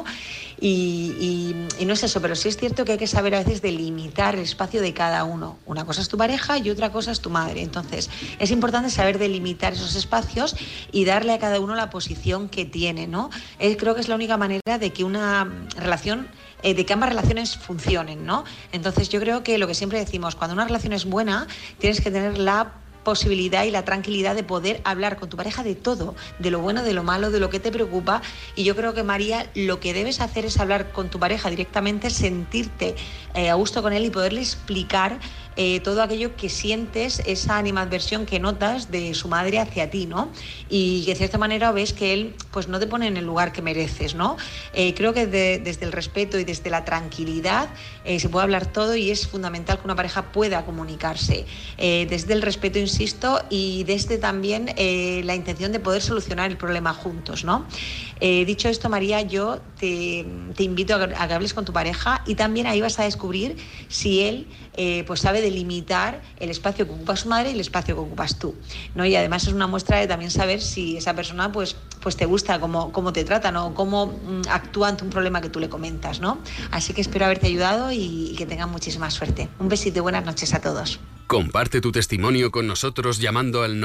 Y no es eso, pero sí es cierto que hay que saber a veces delimitar el espacio de cada uno. Una cosa es tu pareja y otra cosa es tu madre. Entonces, es importante saber delimitar esos espacios y darle a cada uno la posición que tiene, ¿no? Creo que es la única manera de que una relación, de que ambas relaciones funcionen, ¿no? Entonces yo creo que lo que siempre decimos, cuando una relación es buena, tienes que tener la posibilidad y la tranquilidad de poder hablar con tu pareja de todo, de lo bueno, de lo malo, de lo que te preocupa. Y yo creo que, María, lo que debes hacer es hablar con tu pareja directamente, sentirte a gusto con él y poderle explicar todo aquello que sientes, esa animadversión que notas de su madre hacia ti, ¿no? Y que de cierta manera ves que él pues no te pone en el lugar que mereces, ¿no? Creo que desde el respeto y desde la tranquilidad se puede hablar todo, y es fundamental que una pareja pueda comunicarse. Desde el respeto, insisto, y desde también la intención de poder solucionar el problema juntos, ¿no? Dicho esto, María, yo te invito a que hables con tu pareja, y también ahí vas a descubrir si él pues sabe delimitar el espacio que ocupa su madre y el espacio que ocupas tú, ¿no? Y además es una muestra de también saber si esa persona pues te gusta, cómo te trata, ¿no? Cómo actúa ante un problema que tú le comentas, ¿no? Así que espero haberte ayudado y que tengan muchísima suerte. Un besito y buenas noches a todos. Comparte tu testimonio con nosotros llamando al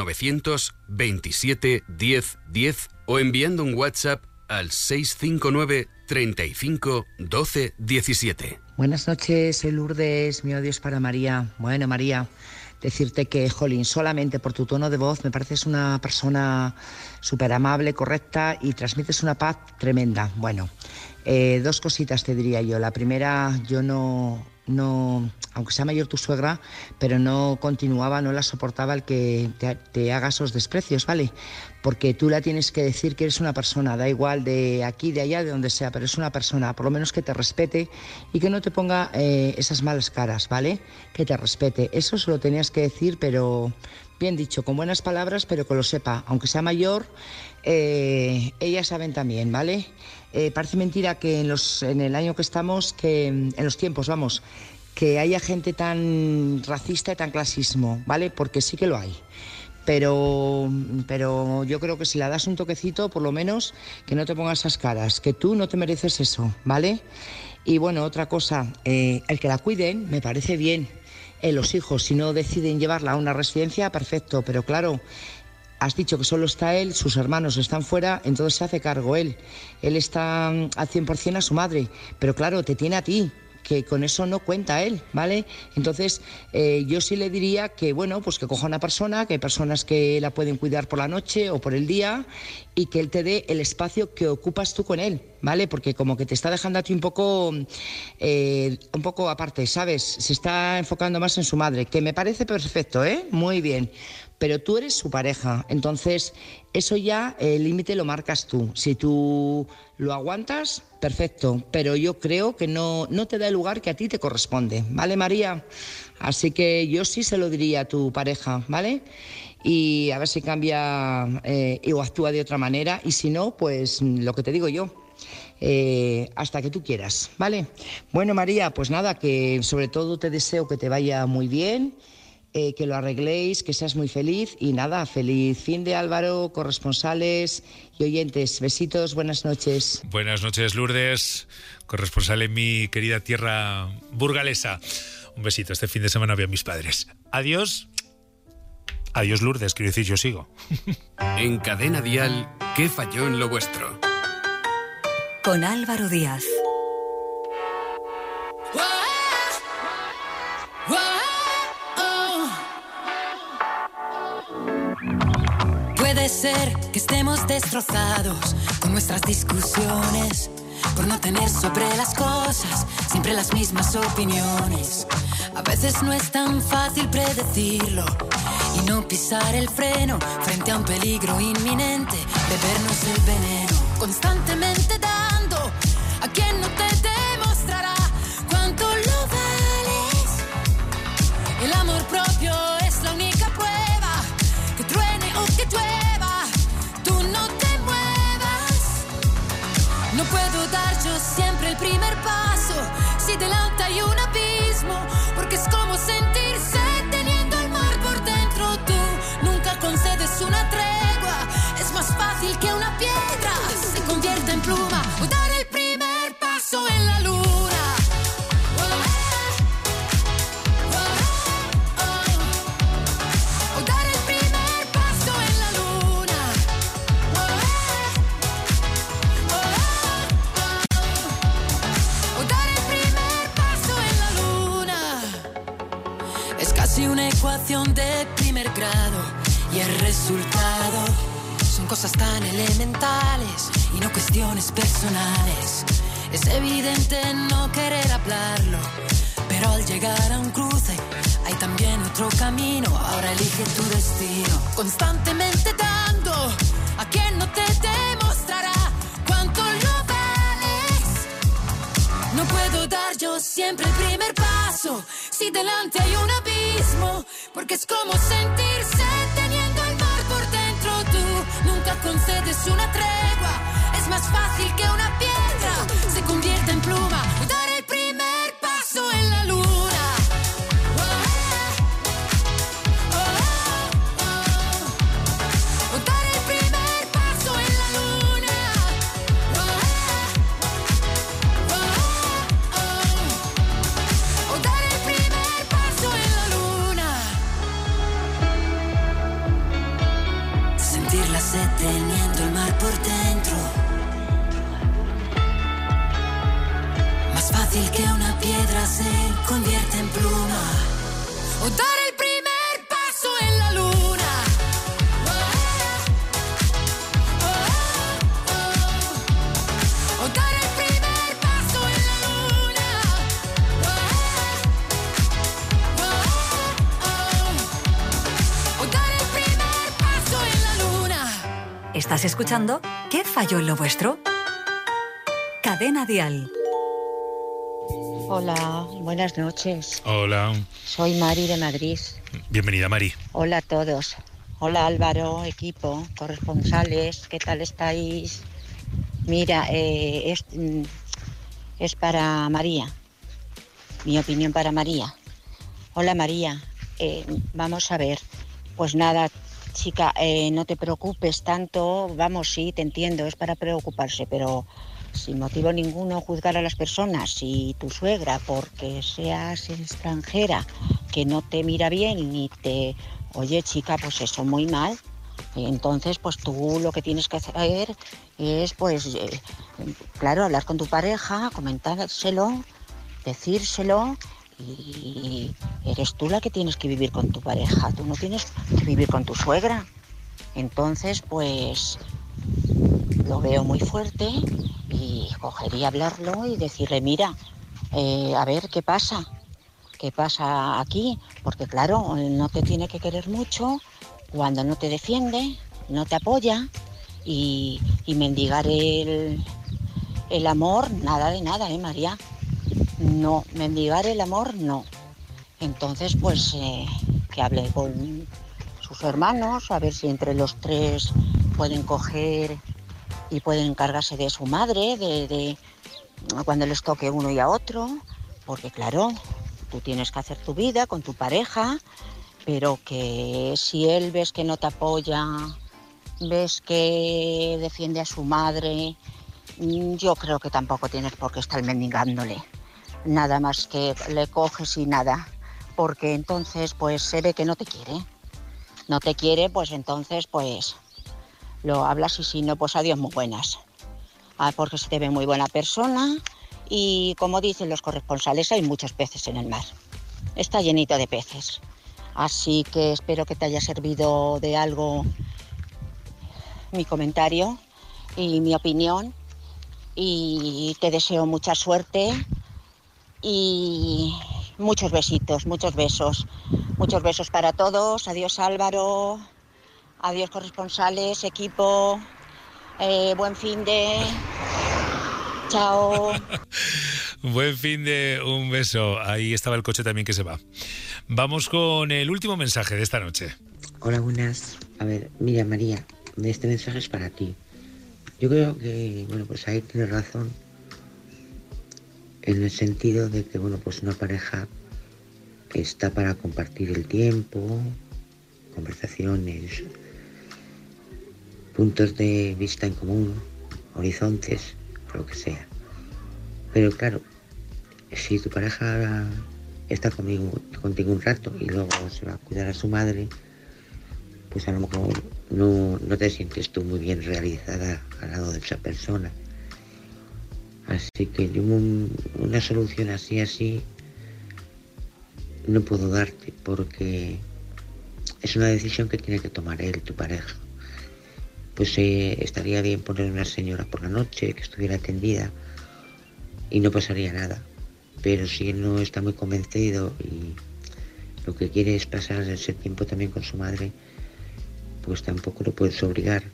927 10 10 o enviando un WhatsApp al 659 35 12 17. Buenas noches, soy Lourdes, mi audio es para María. Bueno, María, decirte que, jolín, solamente por tu tono de voz me pareces una persona súper amable, correcta, y transmites una paz tremenda. Bueno, dos cositas te diría yo. La primera, yo no, aunque sea mayor tu suegra, pero no la soportaba el que te haga esos desprecios, ¿vale? Porque tú la tienes que decir que eres una persona, da igual de aquí, de allá, de donde sea, pero es una persona, por lo menos que te respete y que no te ponga esas malas caras, ¿vale? Que te respete. Eso se lo tenías que decir, pero bien dicho, con buenas palabras, pero que lo sepa. Aunque sea mayor, ellas saben también, ¿vale? Parece mentira que en el año que estamos, que en los tiempos, vamos, que haya gente tan racista y tan clasismo, ¿vale? Porque sí que lo hay. Pero yo creo que si le das un toquecito, por lo menos, que no te pongas esas caras, que tú no te mereces eso, ¿vale? Y bueno, otra cosa, el que la cuiden me parece bien. Los hijos, si no deciden llevarla a una residencia, perfecto, pero claro, has dicho que solo está él, sus hermanos están fuera, entonces se hace cargo él. Él está al 100% a su madre, pero claro, te tiene a ti, que con eso no cuenta él, ¿vale? Entonces, yo sí le diría que, bueno, pues que coja una persona, que hay personas que la pueden cuidar por la noche o por el día, y que él te dé el espacio que ocupas tú con él, ¿vale? Porque como que te está dejando a ti un poco aparte, ¿sabes? Se está enfocando más en su madre, que me parece perfecto, ¿eh? Muy bien. Pero tú eres su pareja, entonces eso ya, el límite lo marcas tú. Si tú lo aguantas, perfecto, pero yo creo que no te da el lugar que a ti te corresponde, ¿vale, María? Así que yo sí se lo diría a tu pareja, ¿vale? Y a ver si cambia o actúa de otra manera, y si no, pues lo que te digo yo. Hasta que tú quieras, ¿vale? Bueno, María, pues nada, que sobre todo te deseo que te vaya muy bien, que lo arregléis, que seas muy feliz, y nada, feliz fin de Álvaro, corresponsales y oyentes. Besitos, buenas noches. Buenas noches, Lourdes, corresponsal en mi querida tierra burgalesa. Un besito, este fin de semana voy a mis padres. Adiós. Adiós, Lourdes, quiero decir, yo sigo. En Cadena Dial, ¿qué falló en lo vuestro? Con Álvaro Díaz. Puede ser que estemos destrozados con nuestras discusiones, por no tener sobre las cosas siempre las mismas opiniones. A veces no es tan fácil predecirlo y no pisar el freno frente a un peligro inminente, bebernos el veneno, constantemente dando a quien no te demostrará cuánto lo vales. El amor propio es la única prueba, que truene o que llueva, tú no te muevas. No puedo dar yo siempre el primer paso si delante hay un abismo, porque es como sentirse teniendo el mar por dentro. Tú nunca concedes una tregua, es más fácil que una piedra se convierta en pluma o dar el primer paso en la luna. Una ecuación de primer grado y el resultado son cosas tan elementales y no cuestiones personales. Es evidente no querer hablarlo, pero al llegar a un cruce hay también otro camino. Ahora elige tu destino, constantemente dando a quien no te demostrará cuánto lo vales. No puedo dar yo siempre el primer paso si delante hay un abismo, porque es como sentirse teniendo el mar por dentro. Tú nunca concedes una tregua, es más fácil que una piedra se convierta en pluma y dar el primer paso en la luna. Teniendo el mar por dentro, más fácil que una piedra se convierte en pluma, o dar el primer paso en la luna. O dar el primer paso en la luna. O dar el primer paso en la luna. ¿Estás escuchando? ¿Qué falló en lo vuestro? Cadena Dial. Hola, buenas noches. Hola. Soy Mari de Madrid. Bienvenida, Mari. Hola a todos. Hola Álvaro, equipo, corresponsales, ¿qué tal estáis? Mira, es para María. Mi opinión para María. Hola María, vamos a ver. Pues nada, chica, no te preocupes tanto. Vamos, sí, te entiendo, es para preocuparse, pero sin motivo ninguno juzgar a las personas. Si tu suegra, porque seas extranjera, que no te mira bien ni te... Oye, chica, pues eso, muy mal. Entonces, pues tú lo que tienes que hacer es, pues, claro, hablar con tu pareja, comentárselo, decírselo, y eres tú la que tienes que vivir con tu pareja. Tú no tienes que vivir con tu suegra. Entonces, pues, lo veo muy fuerte y cogería hablarlo y decirle, mira, a ver, ¿qué pasa? ¿Qué pasa aquí? Porque claro, no te tiene que querer mucho cuando no te defiende, no te apoya y mendigar el amor, nada de nada, María. No, mendigar el amor, no. Entonces, pues, que hable con sus hermanos, a ver si entre los tres pueden coger y pueden encargarse de su madre, de cuando les toque uno y a otro, porque claro, tú tienes que hacer tu vida con tu pareja, pero que si él ves que no te apoya, ves que defiende a su madre, yo creo que tampoco tienes por qué estar mendigándole. Nada más que le coges y nada, porque entonces pues se ve que no te quiere. No te quiere, pues entonces pues lo hablas y si no, pues adiós muy buenas. Porque se te ve muy buena persona y como dicen los corresponsales, hay muchos peces en el mar. Está llenito de peces. Así que espero que te haya servido de algo mi comentario y mi opinión y te deseo mucha suerte y muchos besitos, muchos besos para todos. Adiós Álvaro, adiós corresponsales, equipo, buen fin de... Chao. Buen fin de... Un beso. Ahí estaba el coche también que se va. Vamos con el último mensaje de esta noche. Hola, buenas. A ver, mira María, este mensaje es para ti. Yo creo que, bueno, pues ahí tienes razón en el sentido de que, bueno, pues una pareja está para compartir el tiempo, conversaciones, puntos de vista en común, horizontes, lo que sea. Pero claro, si tu pareja está contigo un rato y luego se va a cuidar a su madre, pues a lo mejor no te sientes tú muy bien realizada al lado de esa persona. Así que yo una solución así no puedo darte, porque es una decisión que tiene que tomar él, tu pareja. Pues estaría bien poner una señora por la noche que estuviera atendida y no pasaría nada. pero si él no está muy convencido y lo que quiere es pasar ese tiempo también con su madre, pues tampoco lo puedes obligar,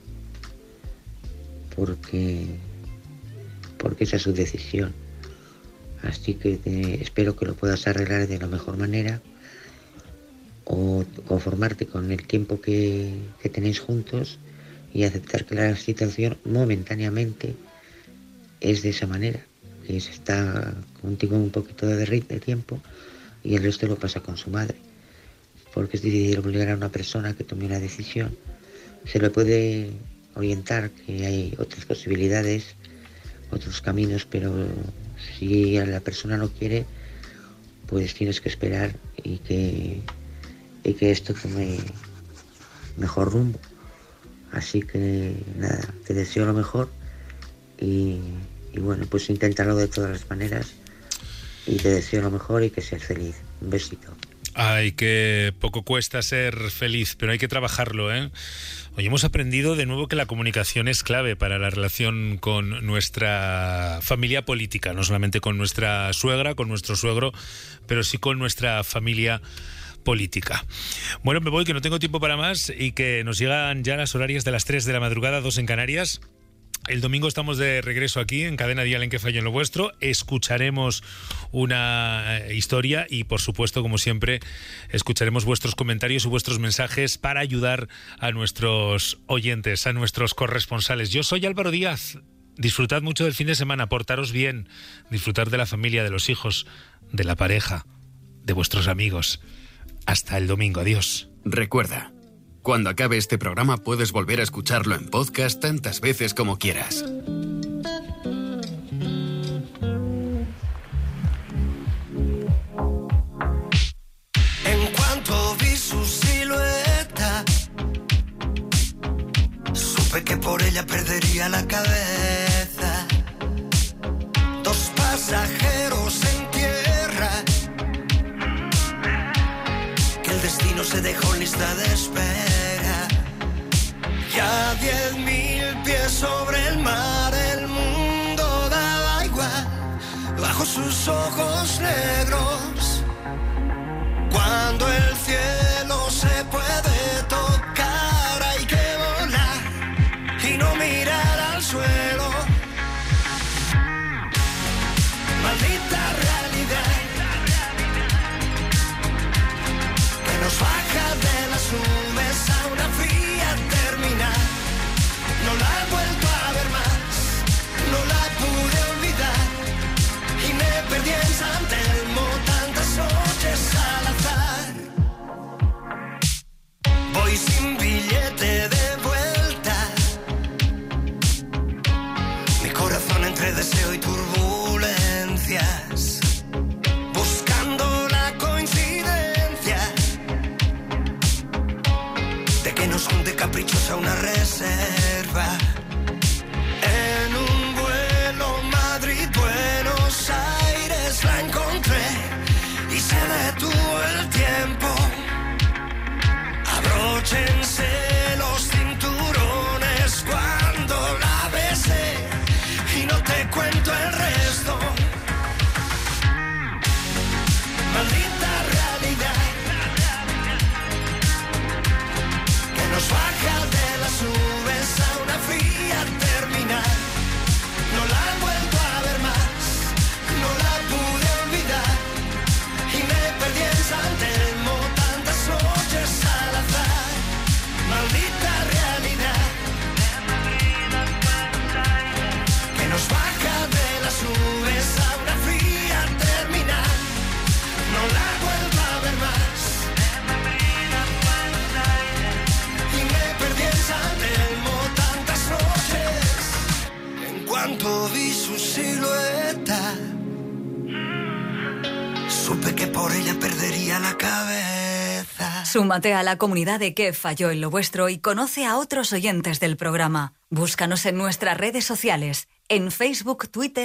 porque esa es su decisión. Así que espero que lo puedas arreglar de la mejor manera, o conformarte con el tiempo que tenéis juntos y aceptar que la situación momentáneamente es de esa manera, que está contigo un poquito de tiempo y el resto lo pasa con su madre, porque es difícil obligar a una persona que tome una decisión. Se le puede orientar que hay otras posibilidades, otros caminos, pero si la persona no quiere, pues tienes que esperar y que esto tome mejor rumbo. Así que nada, te deseo lo mejor y bueno, pues inténtalo de todas las maneras y te deseo lo mejor y que seas feliz. Un besito. Ay, que poco cuesta ser feliz, pero hay que trabajarlo, ¿eh? Hoy hemos aprendido de nuevo que la comunicación es clave para la relación con nuestra familia política, no solamente con nuestra suegra, con nuestro suegro, pero sí con nuestra familia política. Bueno, me voy, que no tengo tiempo para más y que nos llegan ya las horarias de las 3 de la madrugada, 2 en Canarias. El domingo estamos de regreso aquí en Cadena Dial en Que Fallo en lo Vuestro. Escucharemos una historia y, por supuesto, como siempre, escucharemos vuestros comentarios y vuestros mensajes para ayudar a nuestros oyentes, a nuestros corresponsales. Yo soy Álvaro Díaz. Disfrutad mucho del fin de semana, portaros bien, disfrutar de la familia, de los hijos, de la pareja, de vuestros amigos. Hasta el domingo. Adiós. Recuerda, cuando acabe este programa puedes volver a escucharlo en podcast tantas veces como quieras. En cuanto vi su silueta, supe que por ella perdería la cabeza. Dos pasajeros en tierra, que el destino se dejó en lista de espera. Ya 10.000 pies sobre el mar, el mundo daba igual bajo sus ojos negros. Cuando el cielo se puede tocar, hay que volar y no mirar al suelo. Maldita realidad que nos baja de las nubes a una fría terminal. No la he vuelto a ver más, no la pude olvidar y me perdí en San Telmo tantas noches al azar. Voy sin billete de vuelta, mi corazón entre deseo y turbulencias, buscando la coincidencia de que nos junte caprichosa una reserva. En un vuelo Madrid-Buenos Aires la encontré y se detuvo el tiempo. Abróchense los cinturones cuando la besé y no te cuento el resto. Maldita realidad que nos baja de las nubes a una fría terminal. No la he vuelto a ver más, no la pude olvidar y me perdí en San Telmo tantas noches al azar. Maldita realidad que nos baja de las nubes a una fría terminal. No la he vuelto a ver más y me perdí en San Telmo tantas noches. En cuanto vi su silueta, supe que por ella perdería la cabeza. Súmate a la comunidad de Que Falló en lo Vuestro y conoce a otros oyentes del programa. Búscanos en nuestras redes sociales, en Facebook, Twitter